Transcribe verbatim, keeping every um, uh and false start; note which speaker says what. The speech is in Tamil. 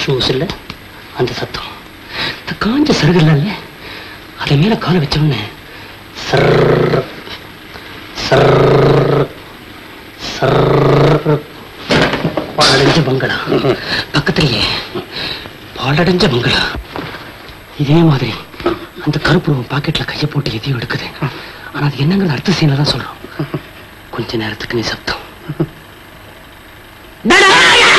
Speaker 1: ஷூஸ் இல்ல அந்த சத்தம் இந்த காஞ்ச சருகல்ல அதை மேல கால வச்சோன்னு பாலடைஞ்ச பங்களா பக்கத்திலேயே பாலடைஞ்ச பங்களா இதே மாதிரி அந்த கருப்பு பாக்கெட்ல கையை போட்டு எதையும் எடுக்குது. ஆனா அது என்னங்கிறது அடுத்த சீன்ல தான் சொல்றோம். கொஞ்ச நேரத்துக்கு நீ சப்தம்